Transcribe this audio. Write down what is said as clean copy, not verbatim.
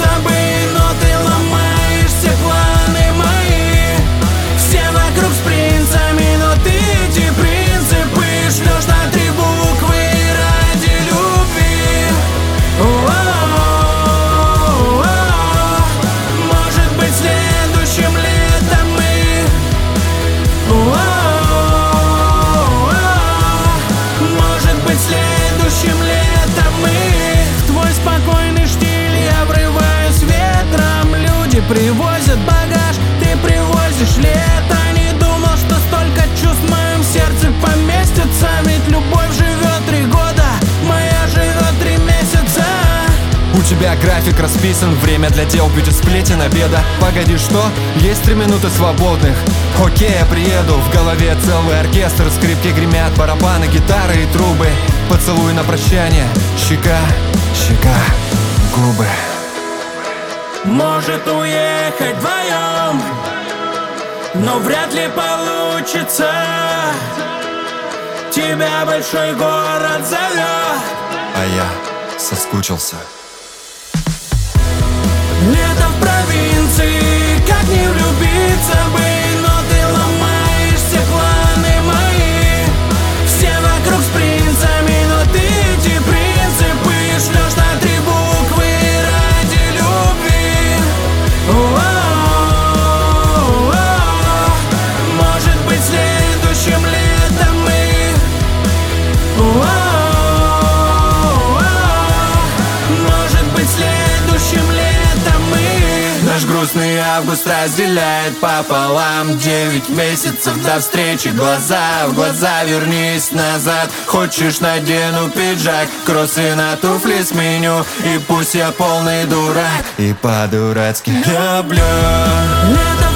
влюбиться бы, но ты ломаешь все планы мои. Все вокруг с принцами, но ты эти принципы шлешь на 3 буквы ради любви. Может быть, следующим летом мы. Может быть, следующим летом мы. В твой спокойный штиль я врываюсь ветром. Люди привозят багаж, ты привозишь лето. Не думал, что столько чувств в моем сердце поместится. Ведь любовь живет 3 года, моя живет 3 месяца. У тебя график расписан, время для дел, бьюти-сплетен, обеда. Погоди, что? Есть 3 минуты свободных. Окей, я приеду, в голове целый оркестр. Скрипки гремят, барабаны, гитары и трубы. Поцелуй на прощание, щека, щека, губы. Может уехать вдвоем, но вряд ли получится. Тебя большой город зовет, А я соскучился. лето в провинции, как не влюбиться бы, но ты ломаешь все планы мои. Все вокруг с принцами, но ты эти принципы шлешь на 3 буквы ради любви. Может быть, следующим летом мы. Может быть, следующим летом мы. Наш грустный август разделяет пополам 9 месяцев до встречи, глаза в глаза, вернись назад. Хочешь, надену пиджак, кроссы на туфли сменю, и пусть я полный дурак и по-дурацки люблю. Лето